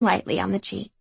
lightly on the cheek.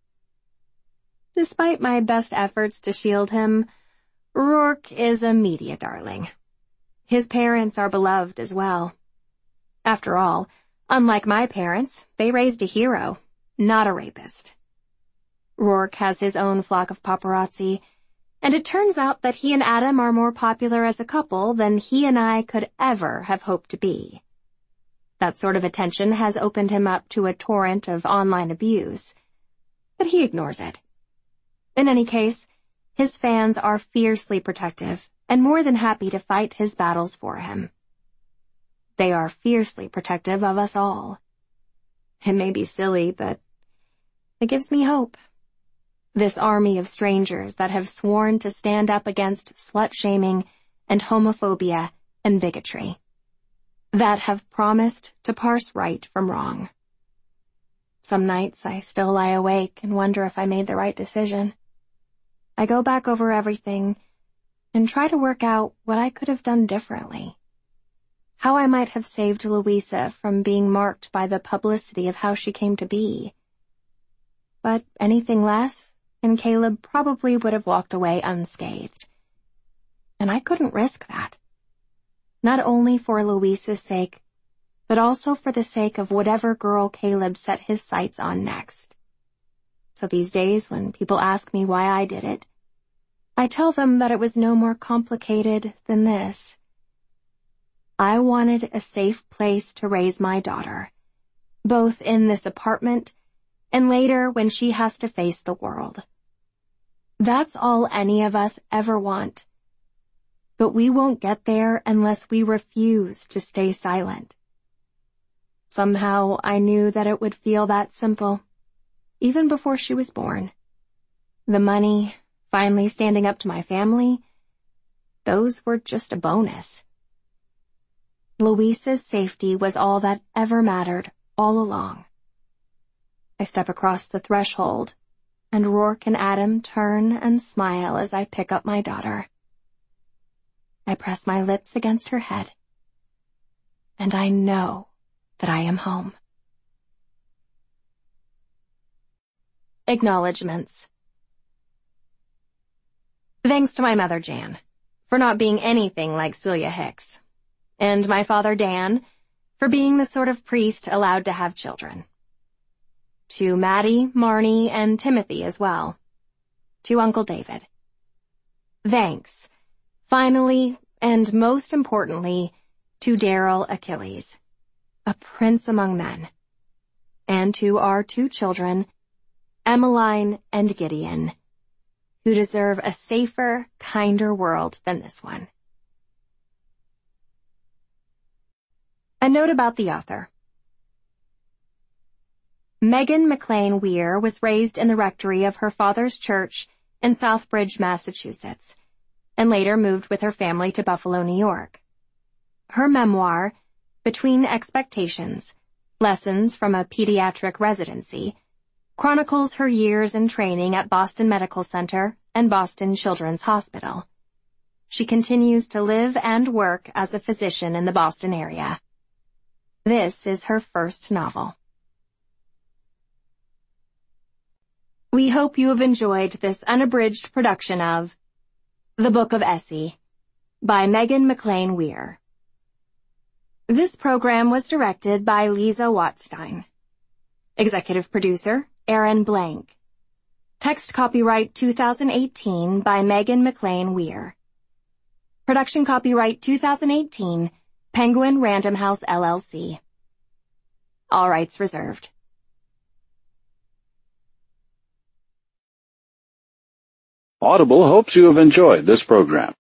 Despite my best efforts to shield him, Rourke is a media darling. His parents are beloved as well. After all, unlike my parents, they raised a hero, not a rapist. Rourke has his own flock of paparazzi, and it turns out that he and Adam are more popular as a couple than he and I could ever have hoped to be. That sort of attention has opened him up to a torrent of online abuse, but he ignores it. In any case, his fans are fiercely protective and more than happy to fight his battles for him. They are fiercely protective of us all. It may be silly, but it gives me hope. This army of strangers that have sworn to stand up against slut-shaming and homophobia and bigotry. That have promised to parse right from wrong. Some nights I still lie awake and wonder if I made the right decision. I go back over everything and try to work out what I could have done differently. How I might have saved Louisa from being marked by the publicity of how she came to be. But anything less, and Caleb probably would have walked away unscathed. And I couldn't risk that. Not only for Louisa's sake, but also for the sake of whatever girl Caleb set his sights on next. So these days, when people ask me why I did it, I tell them that it was no more complicated than this. I wanted a safe place to raise my daughter, both in this apartment and later when she has to face the world. That's all any of us ever want. But we won't get there unless we refuse to stay silent. Somehow I knew that it would feel that simple, even before she was born. The money, finally standing up to my family, those were just a bonus. Louisa's safety was all that ever mattered all along. I step across the threshold, and Rourke and Adam turn and smile as I pick up my daughter. I press my lips against her head, and I know that I am home. Acknowledgements. Thanks to my mother, Jan, for not being anything like Celia Hicks, and my father, Dan, for being the sort of priest allowed to have children. To Maddie, Marnie, and Timothy as well. To Uncle David. Thanks. Finally, and most importantly, to Daryl Achilles, a prince among men. And to our 2 children, Emmeline and Gideon, who deserve a safer, kinder world than this one. A note about the author. Megan McLean Weir was raised in the rectory of her father's church in Southbridge, Massachusetts, and later moved with her family to Buffalo, New York. Her memoir, Between Expectations, Lessons from a Pediatric Residency, chronicles her years in training at Boston Medical Center and Boston Children's Hospital. She continues to live and work as a physician in the Boston area. This is her first novel. We hope you have enjoyed this unabridged production of The Book of Essie by Megan McLean Weir. This program was directed by Lisa Watstein. Executive producer, Aaron Blank. Text copyright 2018 by Megan McLean Weir. Production copyright 2018, Penguin Random House LLC. All rights reserved. Audible hopes you have enjoyed this program.